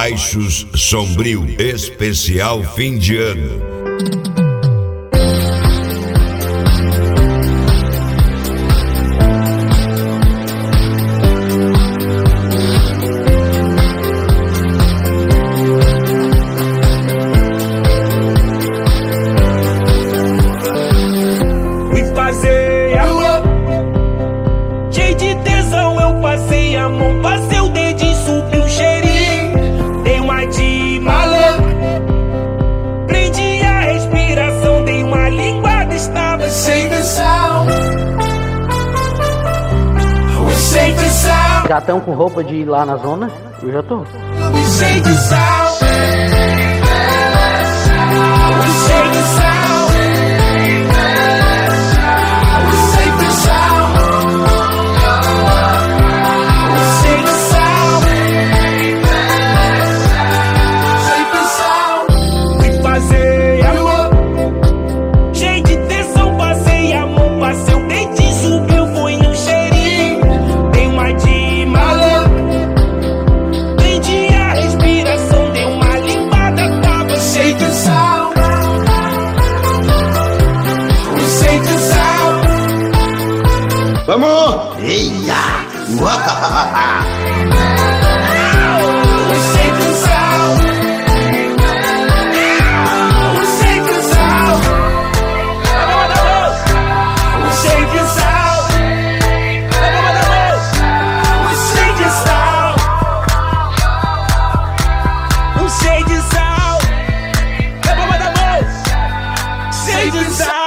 Baixos Sombrio, especial fim de ano. Já estão com roupa de ir lá na zona? Eu já tô. Cheio de sal. Cheio de sal. Sempre sal. Cheio de sal. Sempre sal. Fui fazer amor. Cheio de tensão, passei a mão, passei o dente, subiu, foi no cheirinho. Tem uma de vamos! Eia! Cheio de sal.